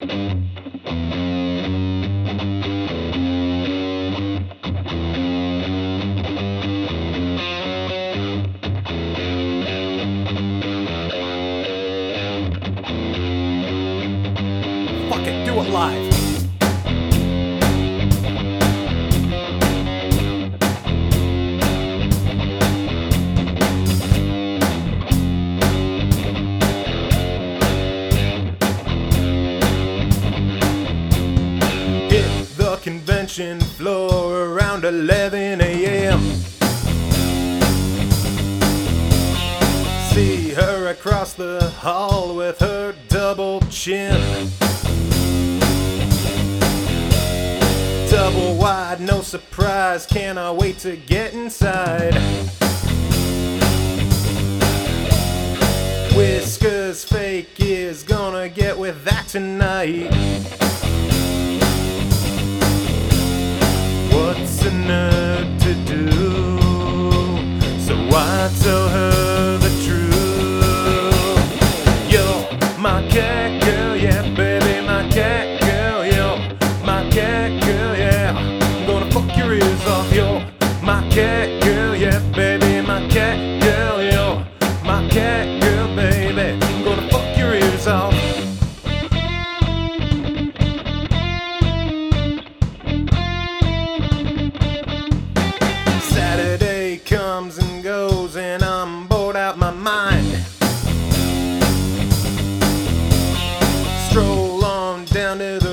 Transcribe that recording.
Fuck it, do it live. Hit the convention floor around 11 a.m. See her across the hall with her double chin. Double wide, no surprise, cannot wait to get inside. Whiskers fake is gonna get with that tonight. What's a nerd to do? So I tell her the truth. You're my cat girl, yeah, baby, my cat girl, yo. My cat girl, yeah, I'm gonna fuck your ears off, yo. My cat girl, yeah, baby, my cat girl, yo. My cat girl, baby, I'm gonna fuck your ears off. Saturday comes and goes and I'm bored out my mind. Stroll on down to the